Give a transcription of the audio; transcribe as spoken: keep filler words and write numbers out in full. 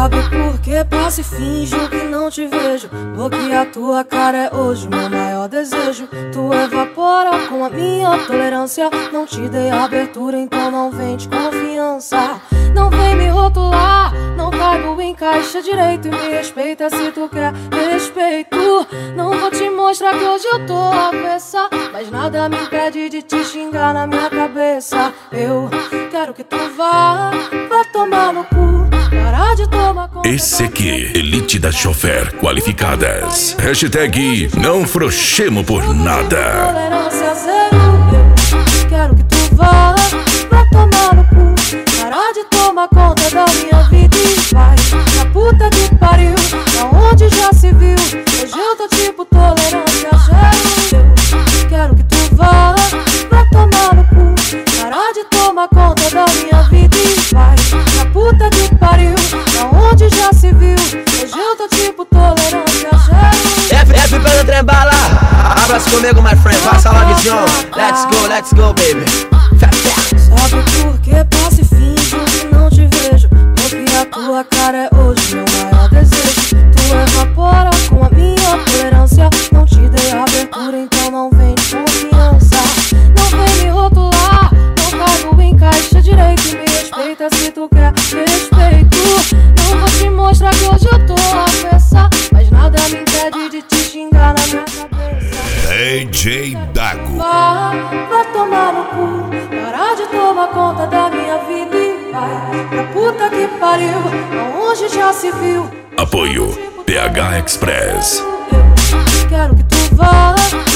Sabe por que passo e finjo que não te vejo? Porque a tua cara é hoje meu maior desejo. Tu evapora com a minha tolerância. Não te dei abertura, então não vem de confiança. Não vem me rotular, não caibo em caixa direito. E me respeita se tu quer respeito. Não vou te mostrar que hoje eu tô avessa, mas nada me impede de te xingar na minha cabeça. Eu quero que tu vá, vá tomar no cu. Parar de tomar conta. Esse aqui, Elite das Chofer Qualificadas. Hashtag não frouxemo por nada. Tolerância zero. Eu quero que tu vá, vá tomar no cu. Parar de tomar conta da minha vida e vai na puta que pariu, da onde já se viu. Hoje eu tô tipo tolerância zero. Eu quero que tu vá, vá tomar no cu. Parar de tomar conta da minha vida e vai na puta que pariu, da onde já se viu. Hoje eu tô tipo tolerância zero. F, F pelo trem bala. Abraço comigo, my friend. Passa lá, visão. Let's go, let's go, baby. Sabe por que passo e finjo que não te vejo? Porque a tua cara é hoje meu maior desejo. Tu evapora com a minha tolerância. Não te dei abertura, então não vem de confiança. Não vem me rotular, não caibo em caixa direito. E me respeita se tu quer respeito. Não vou te mostrar que hoje eu tô avessa, mas nada me impede de te xingar na minha cabeça. D J Dago. Vá, vá tomar no cu. Parar de tomar conta da minha vida e vai pra puta que pariu, aonde já se viu. Apoio P H Express. Eu quero que tu vá,